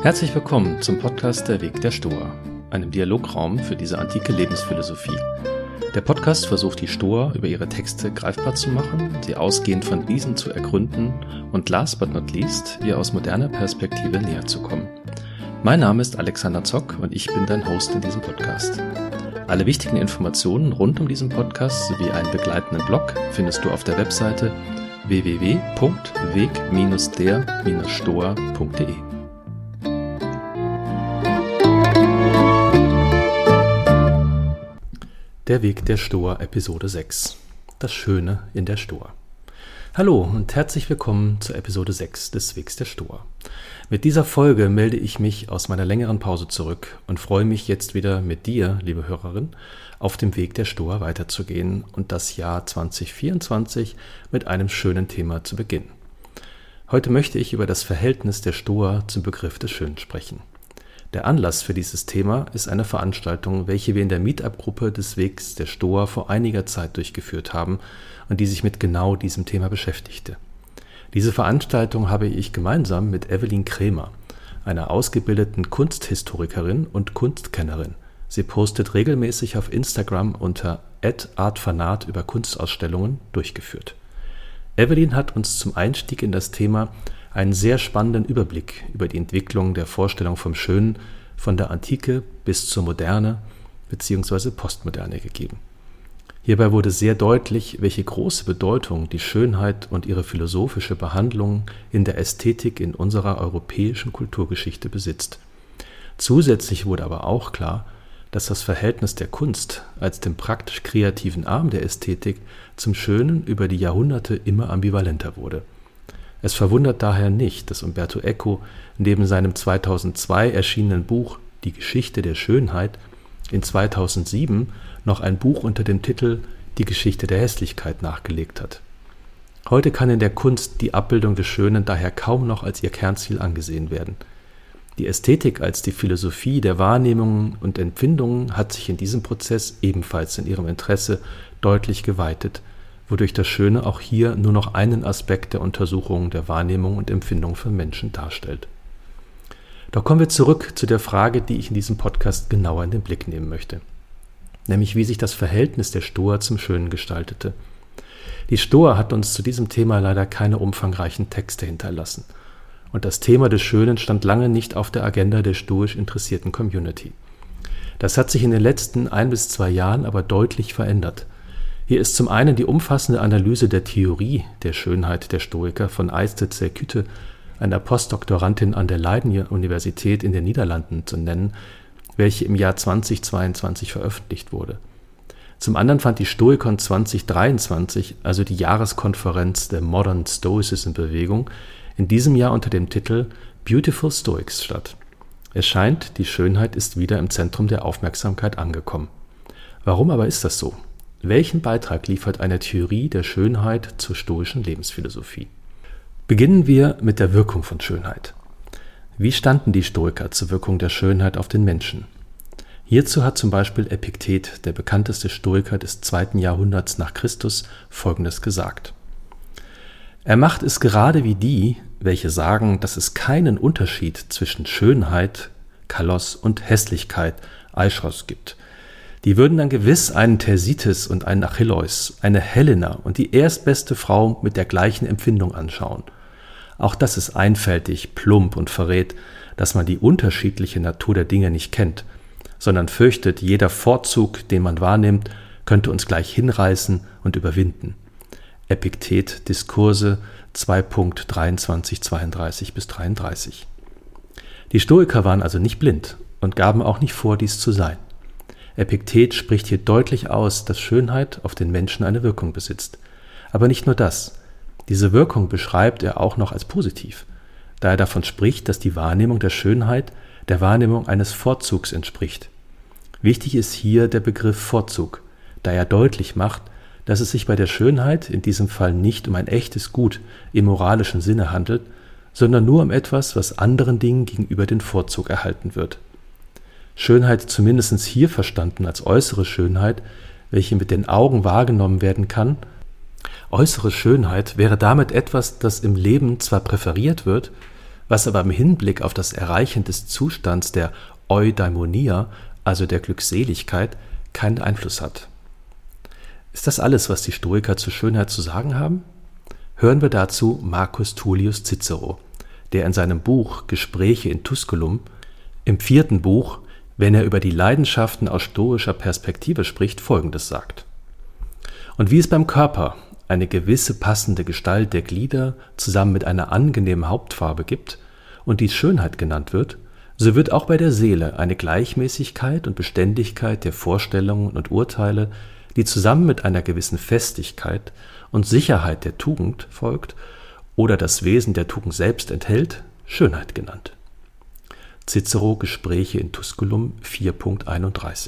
Herzlich willkommen zum Podcast Der Weg der Stoa, einem Dialograum für diese antike Lebensphilosophie. Der Podcast versucht die Stoa über ihre Texte greifbar zu machen, sie ausgehend von diesen zu ergründen und last but not least, ihr aus moderner Perspektive näher zu kommen. Mein Name ist Alexander Zock und ich bin dein Host in diesem Podcast. Alle wichtigen Informationen rund um diesen Podcast sowie einen begleitenden Blog findest du auf der Webseite www.weg-der-stoa.de. Der Weg der Stoa, Episode 6. Das Schöne in der Stoa. Hallo und herzlich willkommen zur Episode 6 des Wegs der Stoa. Mit dieser Folge melde ich mich aus meiner längeren Pause zurück und freue mich jetzt wieder mit dir, liebe Hörerin, auf dem Weg der Stoa weiterzugehen und das Jahr 2024 mit einem schönen Thema zu beginnen. Heute möchte ich über das Verhältnis der Stoa zum Begriff des Schönen sprechen. Der Anlass für dieses Thema ist eine Veranstaltung, welche wir in der Meetup-Gruppe des Wegs der Stoa vor einiger Zeit durchgeführt haben und die sich mit genau diesem Thema beschäftigte. Diese Veranstaltung habe ich gemeinsam mit Evelyn Krämer, einer ausgebildeten Kunsthistorikerin und Kunstkennerin. Sie postet regelmäßig auf Instagram unter @artfanat über Kunstausstellungen durchgeführt. Evelyn hat uns zum Einstieg in das Thema einen sehr spannenden Überblick über die Entwicklung der Vorstellung vom Schönen von der Antike bis zur Moderne bzw. Postmoderne gegeben. Hierbei wurde sehr deutlich, welche große Bedeutung die Schönheit und ihre philosophische Behandlung in der Ästhetik in unserer europäischen Kulturgeschichte besitzt. Zusätzlich wurde aber auch klar, dass das Verhältnis der Kunst als dem praktisch kreativen Arm der Ästhetik zum Schönen über die Jahrhunderte immer ambivalenter wurde. Es verwundert daher nicht, dass Umberto Eco neben seinem 2002 erschienenen Buch Die Geschichte der Schönheit in 2007 noch ein Buch unter dem Titel Die Geschichte der Hässlichkeit nachgelegt hat. Heute kann in der Kunst die Abbildung des Schönen daher kaum noch als ihr Kernziel angesehen werden. Die Ästhetik als die Philosophie der Wahrnehmungen und Empfindungen hat sich in diesem Prozess ebenfalls in ihrem Interesse deutlich geweitet, wodurch das Schöne auch hier nur noch einen Aspekt der Untersuchung der Wahrnehmung und Empfindung von Menschen darstellt. Doch kommen wir zurück zu der Frage, die ich in diesem Podcast genauer in den Blick nehmen möchte, nämlich wie sich das Verhältnis der Stoa zum Schönen gestaltete. Die Stoa hat uns zu diesem Thema leider keine umfangreichen Texte hinterlassen und das Thema des Schönen stand lange nicht auf der Agenda der stoisch interessierten Community. Das hat sich in den letzten 1 bis 2 Jahren aber deutlich verändert. Hier ist zum einen die umfassende Analyse der Theorie der Schönheit der Stoiker von Aiste Zerkütte, einer Postdoktorandin an der Leiden-Universität in den Niederlanden, zu nennen, welche im Jahr 2022 veröffentlicht wurde. Zum anderen fand die Stoikon 2023, also die Jahreskonferenz der Modern Stoicism-Bewegung, in diesem Jahr unter dem Titel Beautiful Stoics statt. Es scheint, die Schönheit ist wieder im Zentrum der Aufmerksamkeit angekommen. Warum aber ist das so? Welchen Beitrag liefert eine Theorie der Schönheit zur stoischen Lebensphilosophie? Beginnen wir mit der Wirkung von Schönheit. Wie standen die Stoiker zur Wirkung der Schönheit auf den Menschen? Hierzu hat zum Beispiel Epiktet, der bekannteste Stoiker des 2. Jahrhunderts nach Christus, Folgendes gesagt. Er macht es gerade wie die, welche sagen, dass es keinen Unterschied zwischen Schönheit, Kalos und Hässlichkeit, Aischros gibt. Die würden dann gewiss einen Thersites und einen Achilleus, eine Helena und die erstbeste Frau mit der gleichen Empfindung anschauen. Auch das ist einfältig, plump und verrät, dass man die unterschiedliche Natur der Dinge nicht kennt, sondern fürchtet, jeder Vorzug, den man wahrnimmt, könnte uns gleich hinreißen und überwinden. Epiktet, Diskurse 2.23-32-33. Die Stoiker waren also nicht blind und gaben auch nicht vor, dies zu sein. Epiktet spricht hier deutlich aus, dass Schönheit auf den Menschen eine Wirkung besitzt. Aber nicht nur das. Diese Wirkung beschreibt er auch noch als positiv, da er davon spricht, dass die Wahrnehmung der Schönheit der Wahrnehmung eines Vorzugs entspricht. Wichtig ist hier der Begriff Vorzug, da er deutlich macht, dass es sich bei der Schönheit in diesem Fall nicht um ein echtes Gut im moralischen Sinne handelt, sondern nur um etwas, was anderen Dingen gegenüber den Vorzug erhalten wird. Schönheit zumindest hier verstanden als äußere Schönheit, welche mit den Augen wahrgenommen werden kann. Äußere Schönheit wäre damit etwas, das im Leben zwar präferiert wird, was aber im Hinblick auf das Erreichen des Zustands der Eudaimonia, also der Glückseligkeit, keinen Einfluss hat. Ist das alles, was die Stoiker zur Schönheit zu sagen haben? Hören wir dazu Marcus Tullius Cicero, der in seinem Buch Gespräche in Tusculum, im 4. Buch, wenn er über die Leidenschaften aus stoischer Perspektive spricht, Folgendes sagt: Und wie es beim Körper eine gewisse passende Gestalt der Glieder zusammen mit einer angenehmen Hauptfarbe gibt und dies Schönheit genannt wird, so wird auch bei der Seele eine Gleichmäßigkeit und Beständigkeit der Vorstellungen und Urteile, die zusammen mit einer gewissen Festigkeit und Sicherheit der Tugend folgt oder das Wesen der Tugend selbst enthält, Schönheit genannt. Cicero, Gespräche in Tusculum 4.31.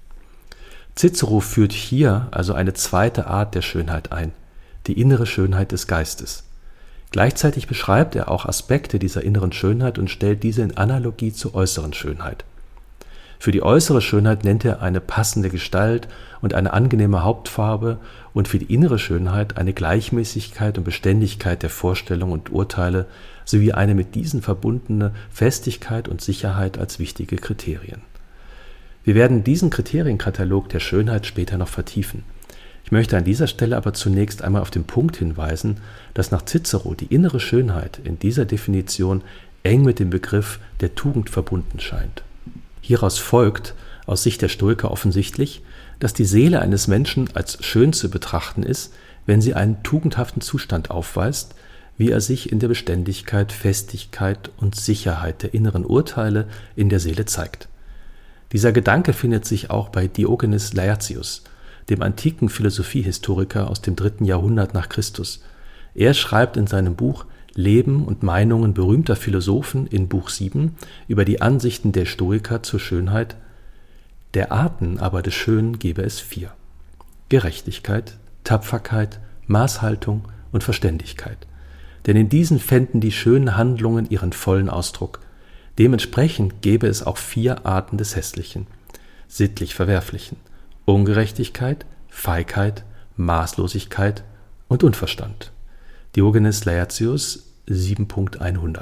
Cicero führt hier also eine zweite Art der Schönheit ein, die innere Schönheit des Geistes. Gleichzeitig beschreibt er auch Aspekte dieser inneren Schönheit und stellt diese in Analogie zur äußeren Schönheit. Für die äußere Schönheit nennt er eine passende Gestalt und eine angenehme Hauptfarbe und für die innere Schönheit eine Gleichmäßigkeit und Beständigkeit der Vorstellungen und Urteile sowie eine mit diesen verbundene Festigkeit und Sicherheit als wichtige Kriterien. Wir werden diesen Kriterienkatalog der Schönheit später noch vertiefen. Ich möchte an dieser Stelle aber zunächst einmal auf den Punkt hinweisen, dass nach Cicero die innere Schönheit in dieser Definition eng mit dem Begriff der Tugend verbunden scheint. Hieraus folgt aus Sicht der Stoiker offensichtlich, dass die Seele eines Menschen als schön zu betrachten ist, wenn sie einen tugendhaften Zustand aufweist, wie er sich in der Beständigkeit, Festigkeit und Sicherheit der inneren Urteile in der Seele zeigt. Dieser Gedanke findet sich auch bei Diogenes Laertius, dem antiken Philosophiehistoriker aus dem 3. Jahrhundert nach Christus. Er schreibt in seinem Buch Leben und Meinungen berühmter Philosophen in Buch 7 über die Ansichten der Stoiker zur Schönheit: Der Arten aber des Schönen gebe es 4: Gerechtigkeit, Tapferkeit, Maßhaltung und Verständigkeit. Denn in diesen fänden die schönen Handlungen ihren vollen Ausdruck. Dementsprechend gäbe es auch 4 Arten des Hässlichen, sittlich Verwerflichen: Ungerechtigkeit, Feigheit, Maßlosigkeit und Unverstand. Diogenes Laertius 7.100.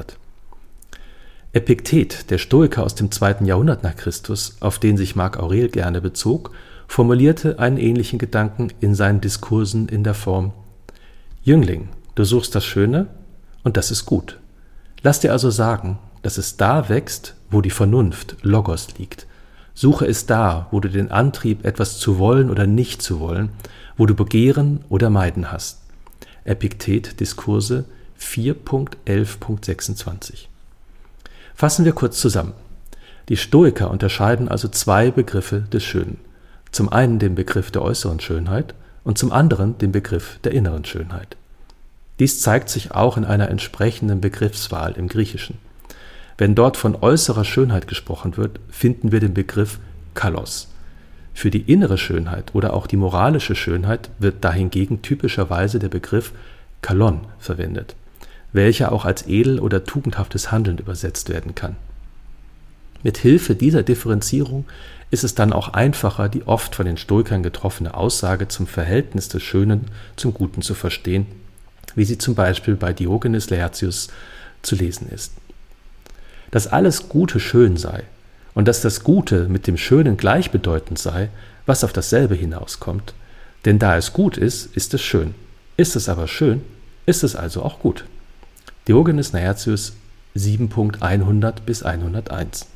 Epiktet, der Stoiker aus dem 2. Jahrhundert nach Christus, auf den sich Marc Aurel gerne bezog, formulierte einen ähnlichen Gedanken in seinen Diskursen in der Form: Jüngling, du suchst das Schöne, und das ist gut. Lass dir also sagen, dass es da wächst, wo die Vernunft, Logos, liegt. Suche es da, wo du den Antrieb, etwas zu wollen oder nicht zu wollen, wo du Begehren oder Meiden hast. Epiktet, Diskurse 4.11.26. Fassen wir kurz zusammen. Die Stoiker unterscheiden also 2 Begriffe des Schönen. Zum einen den Begriff der äußeren Schönheit und zum anderen den Begriff der inneren Schönheit. Dies zeigt sich auch in einer entsprechenden Begriffswahl im Griechischen. Wenn dort von äußerer Schönheit gesprochen wird, finden wir den Begriff kalos. Für die innere Schönheit oder auch die moralische Schönheit wird dahingegen typischerweise der Begriff kalon verwendet, welcher auch als edel oder tugendhaftes Handeln übersetzt werden kann. Mit Hilfe dieser Differenzierung ist es dann auch einfacher, die oft von den Stoikern getroffene Aussage zum Verhältnis des Schönen zum Guten zu verstehen, wie sie zum Beispiel bei Diogenes Laertius zu lesen ist. Dass alles Gute schön sei und dass das Gute mit dem Schönen gleichbedeutend sei, was auf dasselbe hinauskommt, denn da es gut ist, ist es schön. Ist es aber schön, ist es also auch gut. Diogenes Laertius 7.100 bis 101.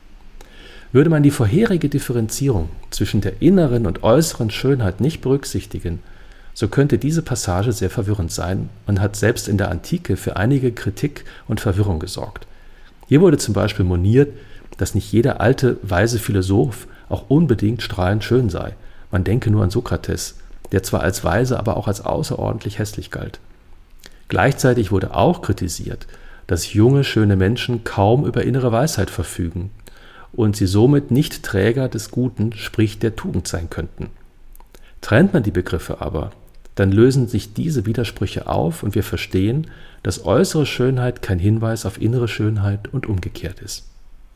Würde man die vorherige Differenzierung zwischen der inneren und äußeren Schönheit nicht berücksichtigen, so könnte diese Passage sehr verwirrend sein und hat selbst in der Antike für einige Kritik und Verwirrung gesorgt. Hier wurde zum Beispiel moniert, dass nicht jeder alte, weise Philosoph auch unbedingt strahlend schön sei. Man denke nur an Sokrates, der zwar als weise, aber auch als außerordentlich hässlich galt. Gleichzeitig wurde auch kritisiert, dass junge, schöne Menschen kaum über innere Weisheit verfügen und sie somit nicht Träger des Guten, sprich der Tugend sein könnten. Trennt man die Begriffe aber, dann lösen sich diese Widersprüche auf und wir verstehen, dass äußere Schönheit kein Hinweis auf innere Schönheit und umgekehrt ist.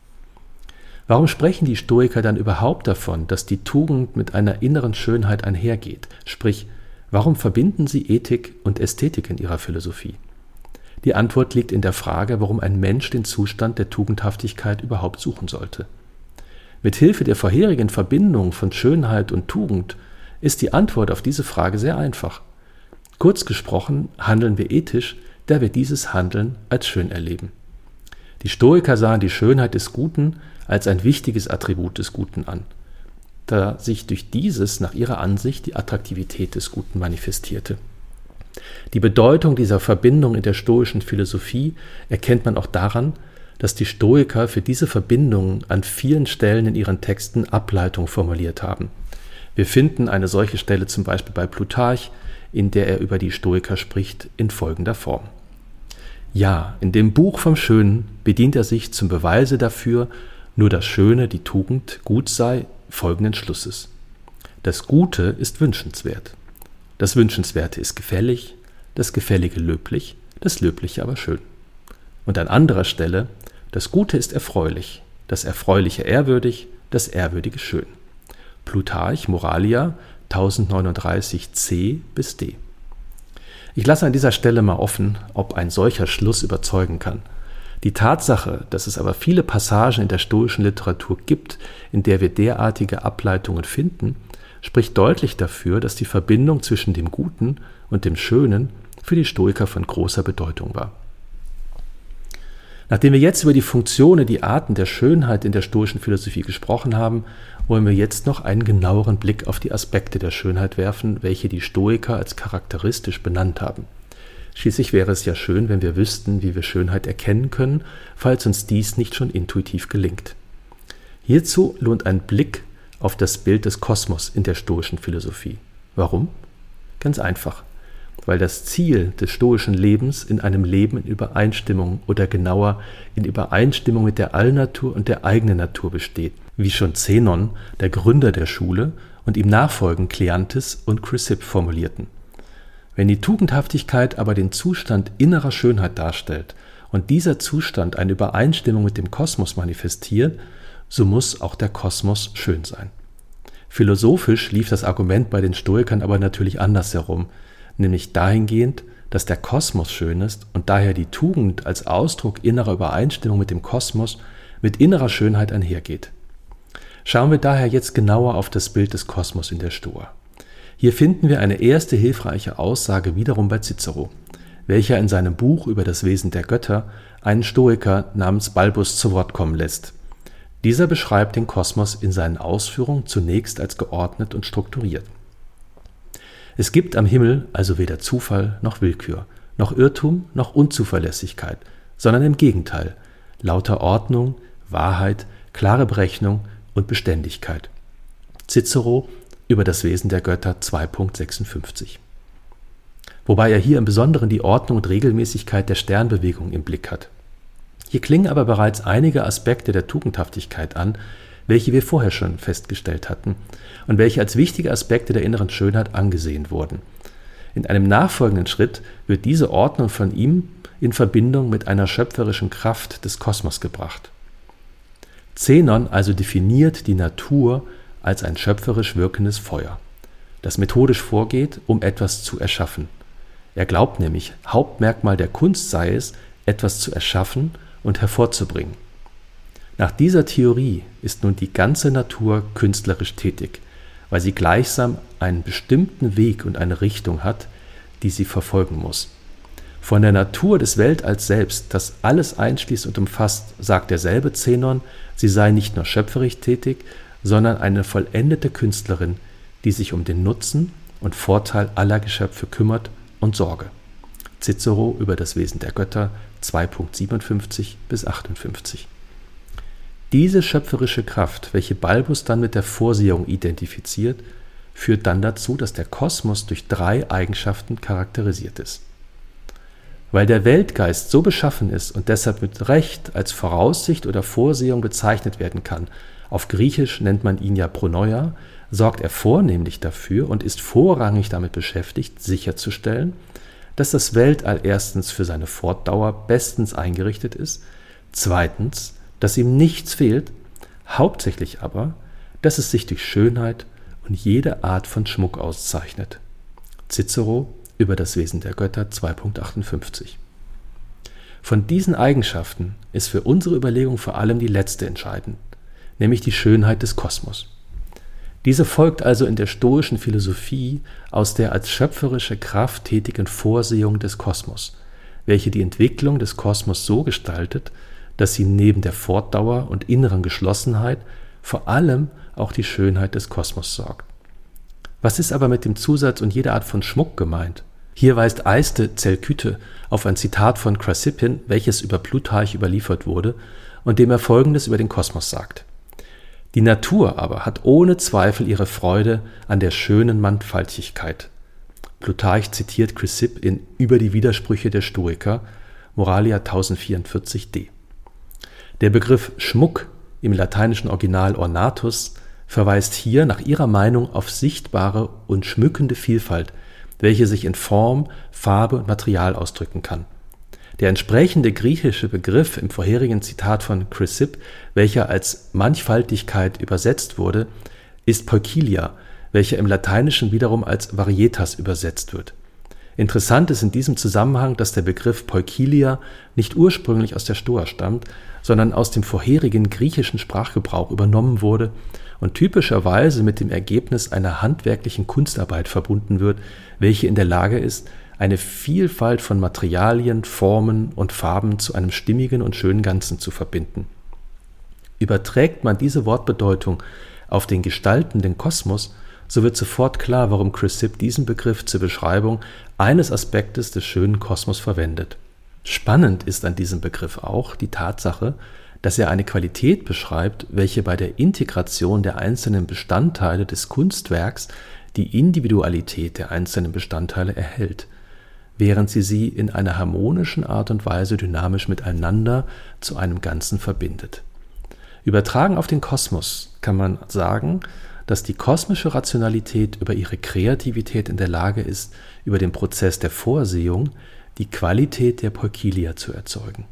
Warum sprechen die Stoiker dann überhaupt davon, dass die Tugend mit einer inneren Schönheit einhergeht? Sprich, warum verbinden sie Ethik und Ästhetik in ihrer Philosophie? Die Antwort liegt in der Frage, warum ein Mensch den Zustand der Tugendhaftigkeit überhaupt suchen sollte. Mit Hilfe der vorherigen Verbindung von Schönheit und Tugend ist die Antwort auf diese Frage sehr einfach. Kurz gesprochen handeln wir ethisch, da wir dieses Handeln als schön erleben. Die Stoiker sahen die Schönheit des Guten als ein wichtiges Attribut des Guten an, da sich durch dieses nach ihrer Ansicht die Attraktivität des Guten manifestierte. Die Bedeutung dieser Verbindung in der stoischen Philosophie erkennt man auch daran, dass die Stoiker für diese Verbindung an vielen Stellen in ihren Texten Ableitung formuliert haben. Wir finden eine solche Stelle zum Beispiel bei Plutarch, in der er über die Stoiker spricht, in folgender Form. Ja, in dem Buch vom Schönen bedient er sich zum Beweise dafür, nur das Schöne, die Tugend, gut sei, folgenden Schlusses. Das Gute ist wünschenswert. Das Wünschenswerte ist gefällig, das Gefällige löblich, das Löbliche aber schön. Und an anderer Stelle, das Gute ist erfreulich, das Erfreuliche ehrwürdig, das Ehrwürdige schön. Plutarch, Moralia, 1039c bis d. Ich lasse an dieser Stelle mal offen, ob ein solcher Schluss überzeugen kann. Die Tatsache, dass es aber viele Passagen in der stoischen Literatur gibt, in der wir derartige Ableitungen finden, spricht deutlich dafür, dass die Verbindung zwischen dem Guten und dem Schönen für die Stoiker von großer Bedeutung war. Nachdem wir jetzt über die Funktionen, die Arten der Schönheit in der stoischen Philosophie gesprochen haben, wollen wir jetzt noch einen genaueren Blick auf die Aspekte der Schönheit werfen, welche die Stoiker als charakteristisch benannt haben. Schließlich wäre es ja schön, wenn wir wüssten, wie wir Schönheit erkennen können, falls uns dies nicht schon intuitiv gelingt. Hierzu lohnt ein Blick auf das Bild des Kosmos in der stoischen Philosophie. Warum? Ganz einfach, weil das Ziel des stoischen Lebens in einem Leben in Übereinstimmung oder genauer in Übereinstimmung mit der Allnatur und der eigenen Natur besteht, wie schon Zenon, der Gründer der Schule, und ihm nachfolgend Kleanthes und Chrysipp formulierten. Wenn die Tugendhaftigkeit aber den Zustand innerer Schönheit darstellt und dieser Zustand eine Übereinstimmung mit dem Kosmos manifestiert, so muss auch der Kosmos schön sein. Philosophisch lief das Argument bei den Stoikern aber natürlich andersherum, nämlich dahingehend, dass der Kosmos schön ist und daher die Tugend als Ausdruck innerer Übereinstimmung mit dem Kosmos mit innerer Schönheit einhergeht. Schauen wir daher jetzt genauer auf das Bild des Kosmos in der Stoa. Hier finden wir eine erste hilfreiche Aussage wiederum bei Cicero, welcher in seinem Buch über das Wesen der Götter einen Stoiker namens Balbus zu Wort kommen lässt. Dieser beschreibt den Kosmos in seinen Ausführungen zunächst als geordnet und strukturiert. Es gibt am Himmel also weder Zufall noch Willkür, noch Irrtum noch Unzuverlässigkeit, sondern im Gegenteil, lauter Ordnung, Wahrheit, klare Berechnung und Beständigkeit. Cicero über das Wesen der Götter 2.56. Wobei er hier im Besonderen die Ordnung und Regelmäßigkeit der Sternbewegung im Blick hat. Hier klingen aber bereits einige Aspekte der Tugendhaftigkeit an, welche wir vorher schon festgestellt hatten und welche als wichtige Aspekte der inneren Schönheit angesehen wurden. In einem nachfolgenden Schritt wird diese Ordnung von ihm in Verbindung mit einer schöpferischen Kraft des Kosmos gebracht. Zenon also definiert die Natur als ein schöpferisch wirkendes Feuer, das methodisch vorgeht, um etwas zu erschaffen. Er glaubt nämlich, Hauptmerkmal der Kunst sei es, etwas zu erschaffen und hervorzubringen. Nach dieser Theorie ist nun die ganze Natur künstlerisch tätig, weil sie gleichsam einen bestimmten Weg und eine Richtung hat, die sie verfolgen muss. Von der Natur des Weltalls selbst, das alles einschließt und umfasst, sagt derselbe Zenon, sie sei nicht nur schöpferisch tätig, sondern eine vollendete Künstlerin, die sich um den Nutzen und Vorteil aller Geschöpfe kümmert und sorge. Cicero über das Wesen der Götter 2.57 bis 58. Diese schöpferische Kraft, welche Balbus dann mit der Vorsehung identifiziert, führt dann dazu, dass der Kosmos durch 3 Eigenschaften charakterisiert ist. Weil der Weltgeist so beschaffen ist und deshalb mit Recht als Voraussicht oder Vorsehung bezeichnet werden kann, auf Griechisch nennt man ihn ja Pronoia, sorgt er vornehmlich dafür und ist vorrangig damit beschäftigt, sicherzustellen, dass das Weltall erstens für seine Fortdauer bestens eingerichtet ist, zweitens, dass ihm nichts fehlt, hauptsächlich aber, dass es sich durch Schönheit und jede Art von Schmuck auszeichnet. Cicero über das Wesen der Götter 2.58. Von diesen Eigenschaften ist für unsere Überlegung vor allem die letzte entscheidend, nämlich die Schönheit des Kosmos. Diese folgt also in der stoischen Philosophie aus der als schöpferische Kraft tätigen Vorsehung des Kosmos, welche die Entwicklung des Kosmos so gestaltet, dass sie neben der Fortdauer und inneren Geschlossenheit vor allem auch die Schönheit des Kosmos sorgt. Was ist aber mit dem Zusatz und jeder Art von Schmuck gemeint? Hier weist Eiste Zelküte auf ein Zitat von Chrysipp hin, welches über Plutarch überliefert wurde und dem er Folgendes über den Kosmos sagt: Die Natur aber hat ohne Zweifel ihre Freude an der schönen Mannigfaltigkeit. Plutarch zitiert Chrysipp in Über die Widersprüche der Stoiker, Moralia 1044d. Der Begriff Schmuck im lateinischen Original ornatus verweist hier nach ihrer Meinung auf sichtbare und schmückende Vielfalt, welche sich in Form, Farbe und Material ausdrücken kann. Der entsprechende griechische Begriff im vorherigen Zitat von Chrysipp, welcher als Mannigfaltigkeit übersetzt wurde, ist Poikilia, welcher im Lateinischen wiederum als Varietas übersetzt wird. Interessant ist in diesem Zusammenhang, dass der Begriff Poikilia nicht ursprünglich aus der Stoa stammt, sondern aus dem vorherigen griechischen Sprachgebrauch übernommen wurde und typischerweise mit dem Ergebnis einer handwerklichen Kunstarbeit verbunden wird, welche in der Lage ist, eine Vielfalt von Materialien, Formen und Farben zu einem stimmigen und schönen Ganzen zu verbinden. Überträgt man diese Wortbedeutung auf den gestaltenden Kosmos, so wird sofort klar, warum Chrysipp diesen Begriff zur Beschreibung eines Aspektes des schönen Kosmos verwendet. Spannend ist an diesem Begriff auch die Tatsache, dass er eine Qualität beschreibt, welche bei der Integration der einzelnen Bestandteile des Kunstwerks die Individualität der einzelnen Bestandteile erhält, während sie in einer harmonischen Art und Weise dynamisch miteinander zu einem Ganzen verbindet. Übertragen auf den Kosmos kann man sagen, dass die kosmische Rationalität über ihre Kreativität in der Lage ist, über den Prozess der Vorsehung die Qualität der Poikilia zu erzeugen.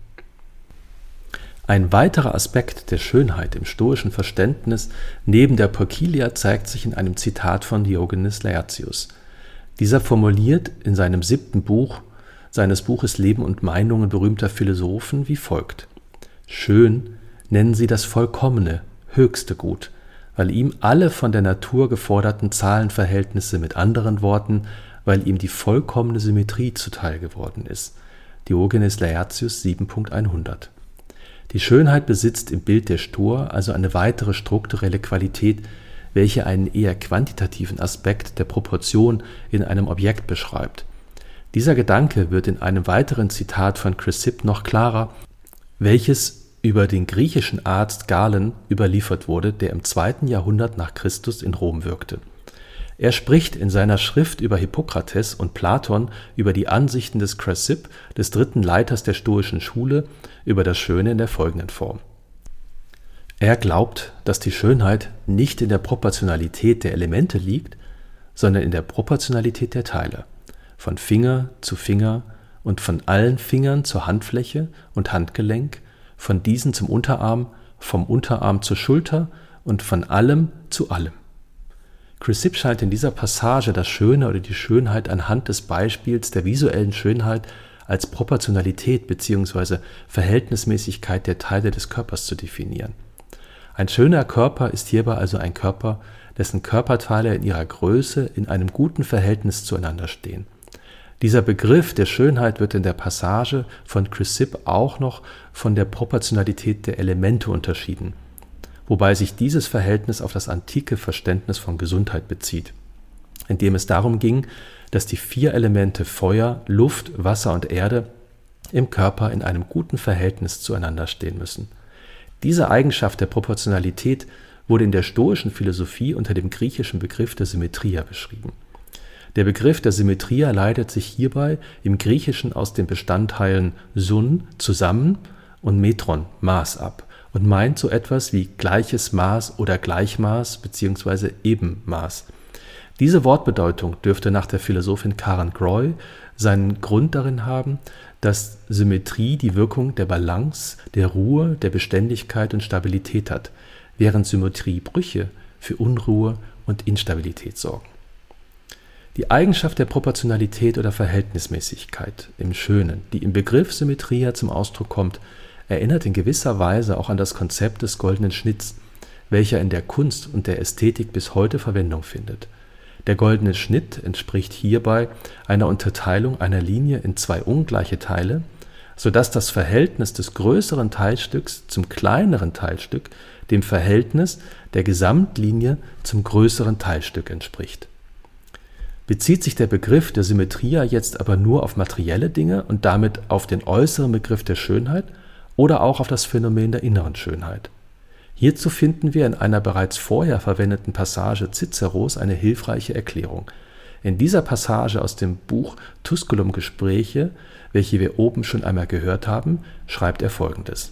Ein weiterer Aspekt der Schönheit im stoischen Verständnis neben der Poikilia zeigt sich in einem Zitat von Diogenes Laertius. Dieser formuliert in seinem 7. Buch seines Buches Leben und Meinungen berühmter Philosophen wie folgt: Schön nennen sie das vollkommene, höchste Gut, weil ihm alle von der Natur geforderten Zahlenverhältnisse, mit anderen Worten, weil ihm die vollkommene Symmetrie zuteil geworden ist. Diogenes Laertius 7.100. Die Schönheit besitzt im Bild der Stoa also eine weitere strukturelle Qualität, welche einen eher quantitativen Aspekt der Proportion in einem Objekt beschreibt. Dieser Gedanke wird in einem weiteren Zitat von Chrysipp noch klarer, welches über den griechischen Arzt Galen überliefert wurde, der im 2. Jahrhundert nach Christus in Rom wirkte. Er spricht in seiner Schrift über Hippokrates und Platon über die Ansichten des Chrysipp, des dritten Leiters der stoischen Schule, über das Schöne in der folgenden Form: Er glaubt, dass die Schönheit nicht in der Proportionalität der Elemente liegt, sondern in der Proportionalität der Teile, von Finger zu Finger und von allen Fingern zur Handfläche und Handgelenk, von diesen zum Unterarm, vom Unterarm zur Schulter und von allem zu allem. Chrysipp scheint in dieser Passage das Schöne oder die Schönheit anhand des Beispiels der visuellen Schönheit als Proportionalität bzw. Verhältnismäßigkeit der Teile des Körpers zu definieren. Ein schöner Körper ist hierbei also ein Körper, dessen Körperteile in ihrer Größe in einem guten Verhältnis zueinander stehen. Dieser Begriff der Schönheit wird in der Passage von Chrysipp auch noch von der Proportionalität der Elemente unterschieden, wobei sich dieses Verhältnis auf das antike Verständnis von Gesundheit bezieht, in dem es darum ging, dass die 4 Elemente Feuer, Luft, Wasser und Erde im Körper in einem guten Verhältnis zueinander stehen müssen. Diese Eigenschaft der Proportionalität wurde in der stoischen Philosophie unter dem griechischen Begriff der Symmetria beschrieben. Der Begriff der Symmetria leitet sich hierbei im Griechischen aus den Bestandteilen sun, zusammen, und metron, Maß ab und meint so etwas wie gleiches Maß oder Gleichmaß bzw. Ebenmaß. Diese Wortbedeutung dürfte nach der Philosophin Karen Groy seinen Grund darin haben, dass Symmetrie die Wirkung der Balance, der Ruhe, der Beständigkeit und Stabilität hat, während Symmetriebrüche für Unruhe und Instabilität sorgen. Die Eigenschaft der Proportionalität oder Verhältnismäßigkeit im Schönen, die im Begriff Symmetria zum Ausdruck kommt, erinnert in gewisser Weise auch an das Konzept des goldenen Schnitts, welcher in der Kunst und der Ästhetik bis heute Verwendung findet. Der goldene Schnitt entspricht hierbei einer Unterteilung einer Linie in zwei ungleiche Teile, sodass das Verhältnis des größeren Teilstücks zum kleineren Teilstück dem Verhältnis der Gesamtlinie zum größeren Teilstück entspricht. Bezieht sich der Begriff der Symmetria jetzt aber nur auf materielle Dinge und damit auf den äußeren Begriff der Schönheit oder auch auf das Phänomen der inneren Schönheit? Hierzu finden wir in einer bereits vorher verwendeten Passage Ciceros eine hilfreiche Erklärung. In dieser Passage aus dem Buch Tusculum-Gespräche, welche wir oben schon einmal gehört haben, schreibt er Folgendes: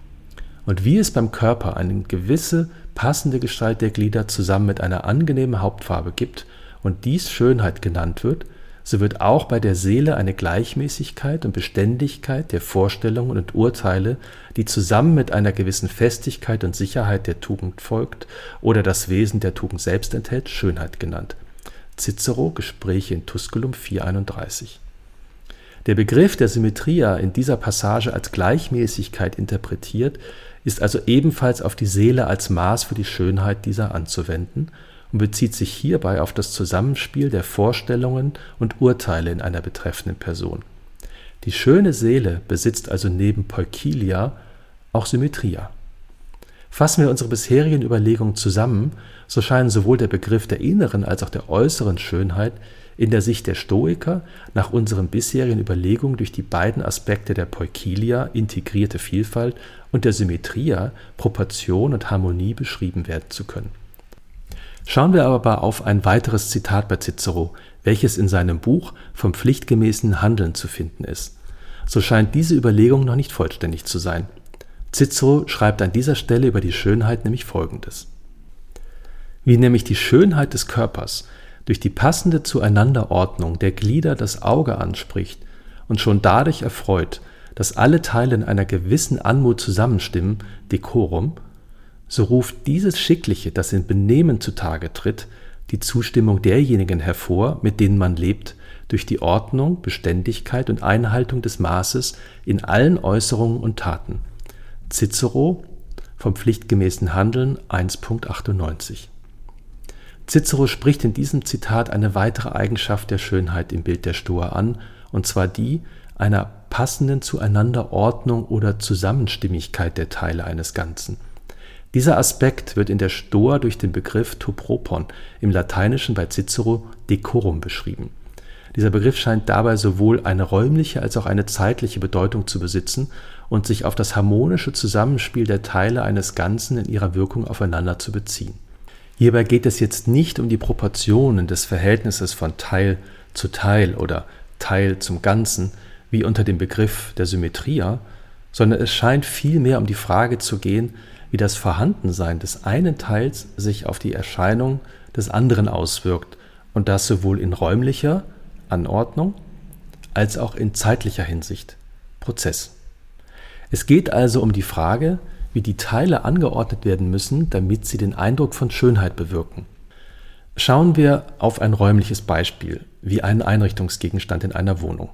Und wie es beim Körper eine gewisse passende Gestalt der Glieder zusammen mit einer angenehmen Hauptfarbe gibt und dies Schönheit genannt wird, so wird auch bei der Seele eine Gleichmäßigkeit und Beständigkeit der Vorstellungen und Urteile, die zusammen mit einer gewissen Festigkeit und Sicherheit der Tugend folgt oder das Wesen der Tugend selbst enthält, Schönheit genannt. Cicero, Gespräche in Tusculum 4,31. Der Begriff der Symmetria in dieser Passage als Gleichmäßigkeit interpretiert, ist also ebenfalls auf die Seele als Maß für die Schönheit dieser anzuwenden und bezieht sich hierbei auf das Zusammenspiel der Vorstellungen und Urteile in einer betreffenden Person. Die schöne Seele besitzt also neben Poikilia auch Symmetria. Fassen wir unsere bisherigen Überlegungen zusammen, so scheinen sowohl der Begriff der inneren als auch der äußeren Schönheit in der Sicht der Stoiker nach unseren bisherigen Überlegungen durch die beiden Aspekte der Poikilia, integrierte Vielfalt, und der Symmetria, Proportion und Harmonie, beschrieben werden zu können. Schauen wir aber auf ein weiteres Zitat bei Cicero, welches in seinem Buch Vom pflichtgemäßen Handeln zu finden ist. So scheint diese Überlegung noch nicht vollständig zu sein. Cicero schreibt an dieser Stelle über die Schönheit nämlich Folgendes: Wie nämlich die Schönheit des Körpers durch die passende Zueinanderordnung der Glieder das Auge anspricht und schon dadurch erfreut, dass alle Teile in einer gewissen Anmut zusammenstimmen, Decorum, so ruft dieses Schickliche, das in Benehmen zutage tritt, die Zustimmung derjenigen hervor, mit denen man lebt, durch die Ordnung, Beständigkeit und Einhaltung des Maßes in allen Äußerungen und Taten. Cicero, Vom pflichtgemäßen Handeln 1,98. Cicero spricht in diesem Zitat eine weitere Eigenschaft der Schönheit im Bild der Stoa an, und zwar die einer passenden Zueinanderordnung oder Zusammenstimmigkeit der Teile eines Ganzen. Dieser Aspekt wird in der Stoa durch den Begriff topropon, im Lateinischen bei Cicero decorum, beschrieben. Dieser Begriff scheint dabei sowohl eine räumliche als auch eine zeitliche Bedeutung zu besitzen und sich auf das harmonische Zusammenspiel der Teile eines Ganzen in ihrer Wirkung aufeinander zu beziehen. Hierbei geht es jetzt nicht um die Proportionen des Verhältnisses von Teil zu Teil oder Teil zum Ganzen, wie unter dem Begriff der Symmetria, sondern es scheint vielmehr um die Frage zu gehen, wie das Vorhandensein des einen Teils sich auf die Erscheinung des anderen auswirkt, und das sowohl in räumlicher Anordnung als auch in zeitlicher Hinsicht, Prozess. Es geht also um die Frage, wie die Teile angeordnet werden müssen, damit sie den Eindruck von Schönheit bewirken. Schauen wir auf ein räumliches Beispiel, wie einen Einrichtungsgegenstand in einer Wohnung.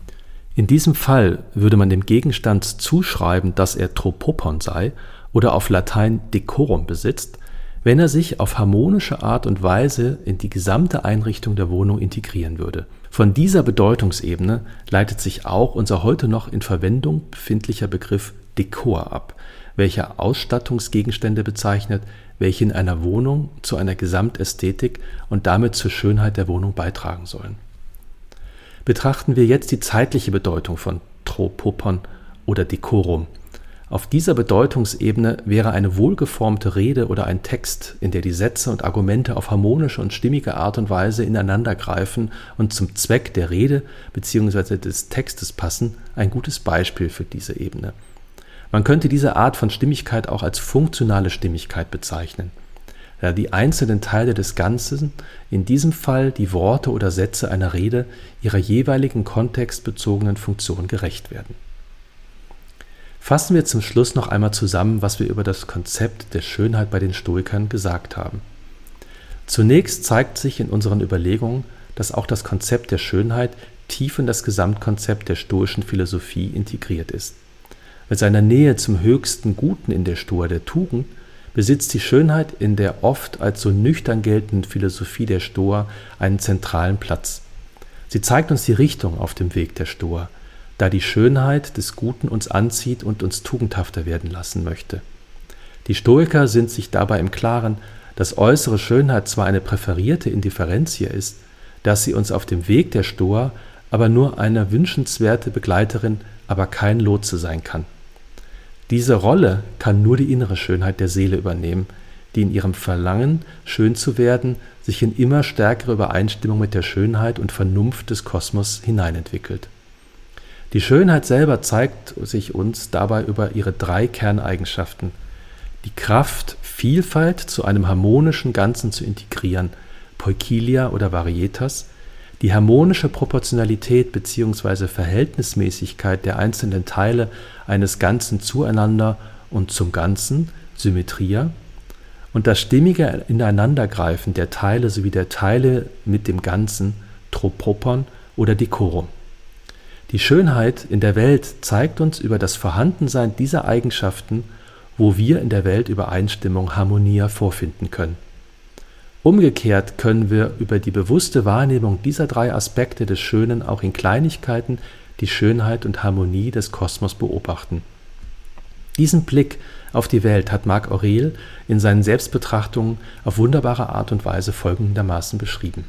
In diesem Fall würde man dem Gegenstand zuschreiben, dass er tropopon sei oder auf Latein decorum besitzt, wenn er sich auf harmonische Art und Weise in die gesamte Einrichtung der Wohnung integrieren würde. Von dieser Bedeutungsebene leitet sich auch unser heute noch in Verwendung befindlicher Begriff Dekor ab, welcher Ausstattungsgegenstände bezeichnet, welche in einer Wohnung zu einer Gesamtästhetik und damit zur Schönheit der Wohnung beitragen sollen. Betrachten wir jetzt die zeitliche Bedeutung von tropopon oder decorum. Auf dieser Bedeutungsebene wäre eine wohlgeformte Rede oder ein Text, in der die Sätze und Argumente auf harmonische und stimmige Art und Weise ineinandergreifen und zum Zweck der Rede bzw. des Textes passen, ein gutes Beispiel für diese Ebene. Man könnte diese Art von Stimmigkeit auch als funktionale Stimmigkeit bezeichnen, da die einzelnen Teile des Ganzen, in diesem Fall die Worte oder Sätze einer Rede, ihrer jeweiligen kontextbezogenen Funktion gerecht werden. Fassen wir zum Schluss noch einmal zusammen, was wir über das Konzept der Schönheit bei den Stoikern gesagt haben. Zunächst zeigt sich in unseren Überlegungen, dass auch das Konzept der Schönheit tief in das Gesamtkonzept der stoischen Philosophie integriert ist. Mit seiner Nähe zum höchsten Guten in der Stoa, der Tugend, besitzt die Schönheit in der oft als so nüchtern geltenden Philosophie der Stoa einen zentralen Platz. Sie zeigt uns die Richtung auf dem Weg der Stoa, da die Schönheit des Guten uns anzieht und uns tugendhafter werden lassen möchte. Die Stoiker sind sich dabei im Klaren, dass äußere Schönheit zwar eine präferierte Indifferentia ist, dass sie uns auf dem Weg der Stoa aber nur eine wünschenswerte Begleiterin, aber kein Lotse sein kann. Diese Rolle kann nur die innere Schönheit der Seele übernehmen, die in ihrem Verlangen, schön zu werden, sich in immer stärkere Übereinstimmung mit der Schönheit und Vernunft des Kosmos hineinentwickelt. Die Schönheit selber zeigt sich uns dabei über ihre 3 Kerneigenschaften: die Kraft, Vielfalt zu einem harmonischen Ganzen zu integrieren, Poikilia oder Varietas, die harmonische Proportionalität bzw. Verhältnismäßigkeit der einzelnen Teile eines Ganzen zueinander und zum Ganzen, Symmetria, und das stimmige Ineinandergreifen der Teile sowie der Teile mit dem Ganzen, Tropopon oder Decorum. Die Schönheit in der Welt zeigt uns über das Vorhandensein dieser Eigenschaften, wo wir in der Welt Übereinstimmung, Harmonia vorfinden können. Umgekehrt können wir über die bewusste Wahrnehmung dieser 3 Aspekte des Schönen auch in Kleinigkeiten die Schönheit und Harmonie des Kosmos beobachten. Diesen Blick auf die Welt hat Marc Aurèle in seinen Selbstbetrachtungen auf wunderbare Art und Weise folgendermaßen beschrieben: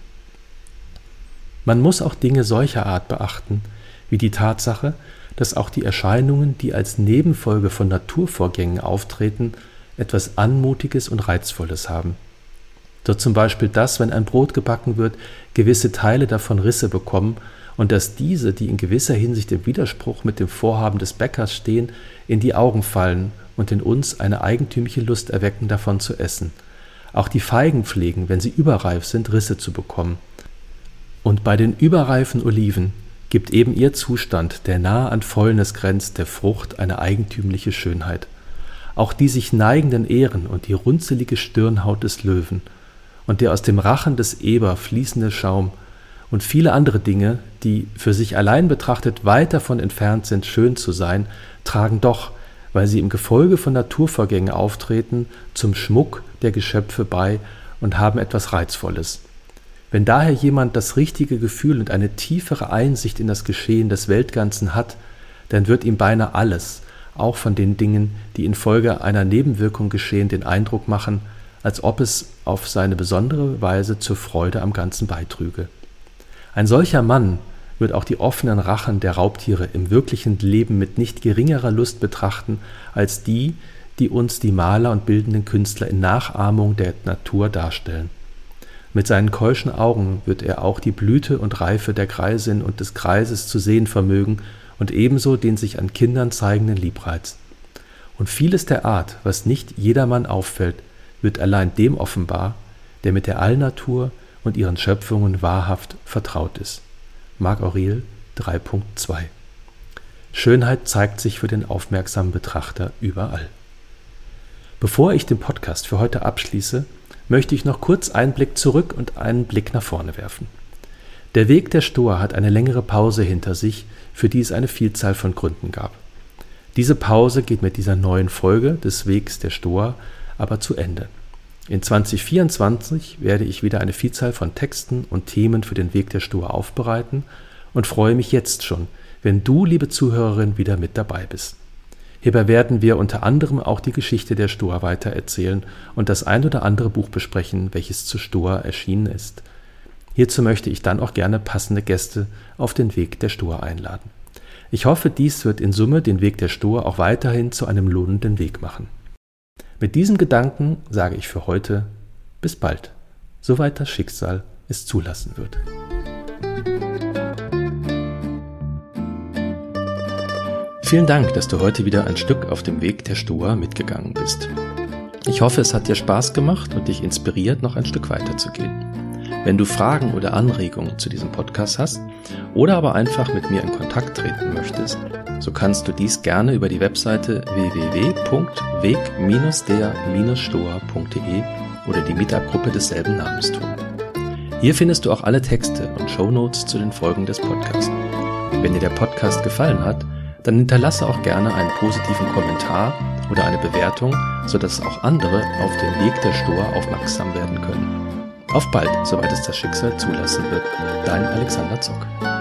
Man muss auch Dinge solcher Art beachten, wie die Tatsache, dass auch die Erscheinungen, die als Nebenfolge von Naturvorgängen auftreten, etwas Anmutiges und Reizvolles haben. So zum Beispiel, dass, wenn ein Brot gebacken wird, gewisse Teile davon Risse bekommen und dass diese, die in gewisser Hinsicht im Widerspruch mit dem Vorhaben des Bäckers stehen, in die Augen fallen und in uns eine eigentümliche Lust erwecken, davon zu essen. Auch die Feigen pflegen, wenn sie überreif sind, Risse zu bekommen. Und bei den überreifen Oliven gibt eben ihr Zustand, der nahe an Fäulnis grenzt, der Frucht eine eigentümliche Schönheit. Auch die sich neigenden Ähren und die runzelige Stirnhaut des Löwen und der aus dem Rachen des Eber fließende Schaum und viele andere Dinge, die für sich allein betrachtet weit davon entfernt sind, schön zu sein, tragen doch, weil sie im Gefolge von Naturvorgängen auftreten, zum Schmuck der Geschöpfe bei und haben etwas Reizvolles. Wenn daher jemand das richtige Gefühl und eine tiefere Einsicht in das Geschehen des Weltganzen hat, dann wird ihm beinahe alles, auch von den Dingen, die infolge einer Nebenwirkung geschehen, den Eindruck machen, als ob es auf seine besondere Weise zur Freude am Ganzen beitrüge. Ein solcher Mann wird auch die offenen Rachen der Raubtiere im wirklichen Leben mit nicht geringerer Lust betrachten, als die, die uns die Maler und bildenden Künstler in Nachahmung der Natur darstellen. Mit seinen keuschen Augen wird er auch die Blüte und Reife der Greisin und des Greises zu sehen vermögen und ebenso den sich an Kindern zeigenden Liebreiz. Und vieles der Art, was nicht jedermann auffällt, wird allein dem offenbar, der mit der Allnatur und ihren Schöpfungen wahrhaft vertraut ist. Marc Aurèle 3.2. Schönheit zeigt sich für den aufmerksamen Betrachter überall. Bevor ich den Podcast für heute abschließe, möchte ich noch kurz einen Blick zurück und einen Blick nach vorne werfen. Der Weg der Stoa hat eine längere Pause hinter sich, für die es eine Vielzahl von Gründen gab. Diese Pause geht mit dieser neuen Folge des Wegs der Stoa aber zu Ende. In 2024 werde ich wieder eine Vielzahl von Texten und Themen für den Weg der Stoa aufbereiten und freue mich jetzt schon, wenn du, liebe Zuhörerin, wieder mit dabei bist. Hierbei werden wir unter anderem auch die Geschichte der Stoa weitererzählen und das ein oder andere Buch besprechen, welches zur Stoa erschienen ist. Hierzu möchte ich dann auch gerne passende Gäste auf den Weg der Stoa einladen. Ich hoffe, dies wird in Summe den Weg der Stoa auch weiterhin zu einem lohnenden Weg machen. Mit diesem Gedanken sage ich für heute bis bald, soweit das Schicksal es zulassen wird. Vielen Dank, dass du heute wieder ein Stück auf dem Weg der Stoa mitgegangen bist. Ich hoffe, es hat dir Spaß gemacht und dich inspiriert, noch ein Stück weiterzugehen. Wenn du Fragen oder Anregungen zu diesem Podcast hast oder aber einfach mit mir in Kontakt treten möchtest, so kannst du dies gerne über die Webseite www.weg-der-stoa.de oder die Meetup-Gruppe desselben Namens tun. Hier findest du auch alle Texte und Shownotes zu den Folgen des Podcasts. Wenn dir der Podcast gefallen hat, dann hinterlasse auch gerne einen positiven Kommentar oder eine Bewertung, sodass auch andere auf den Weg der Stoa aufmerksam werden können. Auf bald, soweit es das Schicksal zulassen wird. Dein Alexander Zock.